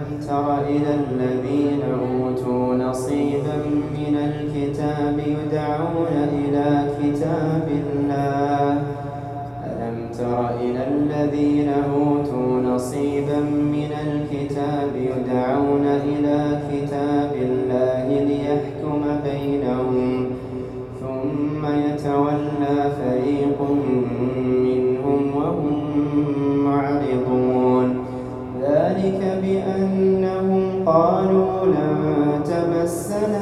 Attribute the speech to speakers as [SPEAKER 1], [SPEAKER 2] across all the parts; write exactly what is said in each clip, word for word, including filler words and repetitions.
[SPEAKER 1] تر إلى الذين أوتوا نصيبا من الكتاب يدعون إلى كتاب الله ألم تر إلى الذين أوتوا نصيبا من الكتاب يدعون إلى كتاب الله ليحكم بينهم ثم يتولى فريق منهم وهم معرضون ذلك بأنهم قالوا لن تمسنا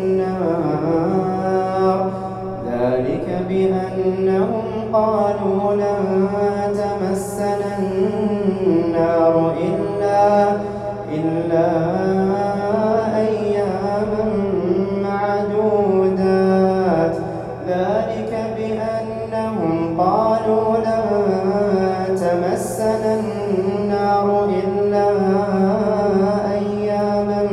[SPEAKER 1] النار ذلك بأنهم قالوا لن تمسنا النار إلا إلا أياما معدودات ذلك بأنهم قالوا لن تمسنا النار إلا أياما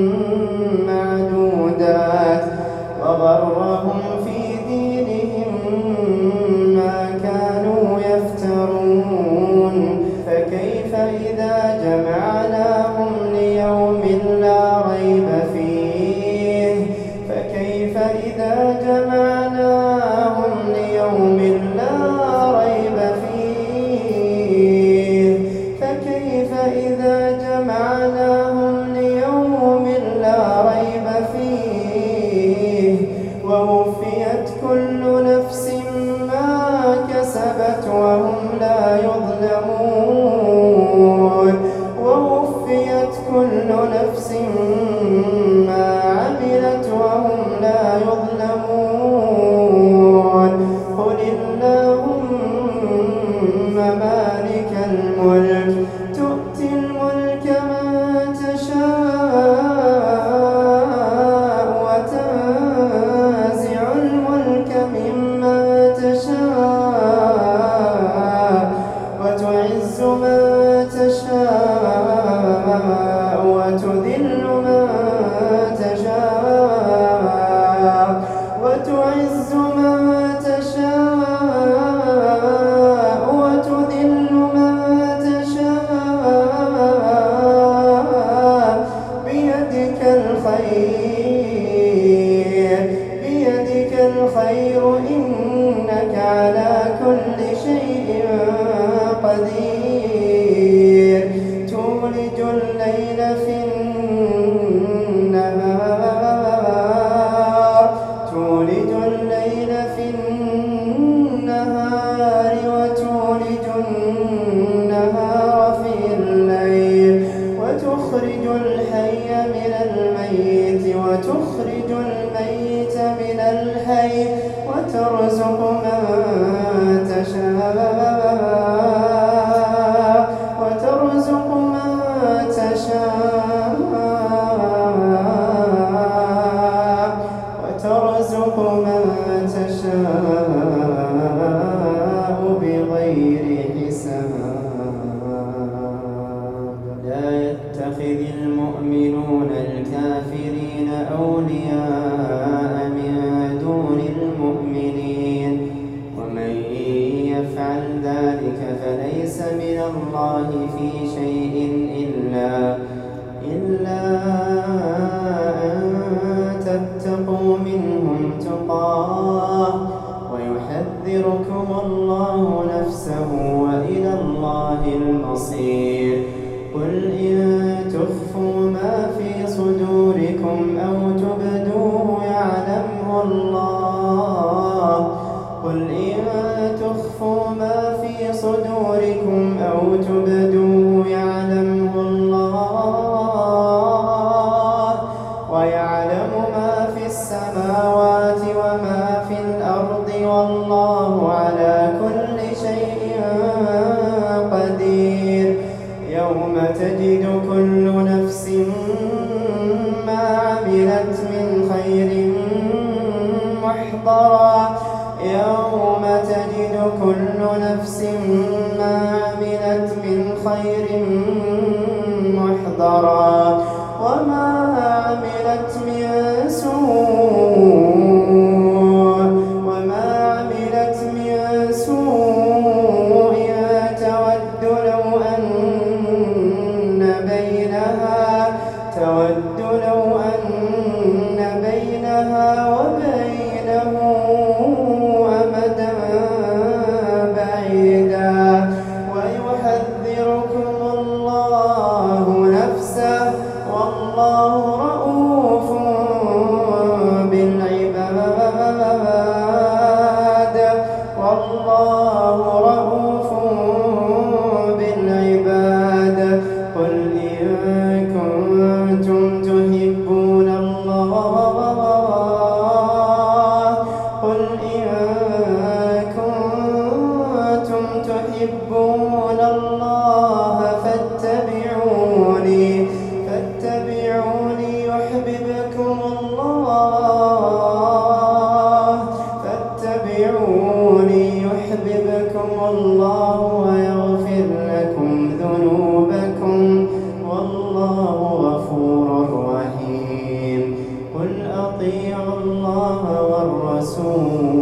[SPEAKER 1] معدودات وغرهم في دينهم ما كانوا يفترون فكيف إذا جمعناهم ليوم لا ريب فيه فكيف إذا جمعناهم ليوم لا ريب فيه فكيف إذا جمعناهم ليوم لا ريب فيه ووفيت كل نفس ما كسبت وهم لا يظلمون ووفيت كل نفس ما عملت وهم لا يظلمون قل اللهم مالك الملك تؤتي الملك من تشاء وتنزع الملك ممن تشاء وتعز من تشاء وتذل من تشاء وتعز من تشاء وتذل من تشاء بيدك الخير بيدك الخير إنك على كل شيء قدير تولج الليل في النهار تولج الليل في النهار وتولج النهار في الليل وتخرج الحي من الميت وتخرج الميت من الحي وترزق من تشاء وترزق من تشاء وترزق من تشاء بغير حساب لا يتخذ المؤمنون الكافرين أولياء من دون المؤمنين ومن يفعل ذلك فليس من الله في شيء إلا إلا أن تتقوا منهم تقاه ويحذركم الله نفسه وإلى الله المصير قل إن تخفوا ما في صدوركم أو تبدوه يعلمه الله قل إن تخفوا ما في صدوركم أو تبدوه يعلمه الله ويعلم ما في السماوات وما في الأرض والله على كل شيء قدير يوم تجد كل نفس ما عملت من خير محضرا يوم تجد كل نفس ما عملت من خير محضرا وما عملت من سوء وما عملت من سوء تود لو أن بينها بينها تود لو أن بينها وبينه أمدا بعيدا ويحذركم الله نفسه والله رؤوف بالعباد والله رؤوف بالعباد قل إن كنتم تحبون الله قل إن كنتم تحبون الله فاتبعوني فاتبعوني يحببكم الله فاتبعوني يحببكم الله ويغفر لكم ذنوبكم والله غفور رحيم قل أطيعوا الله والرسول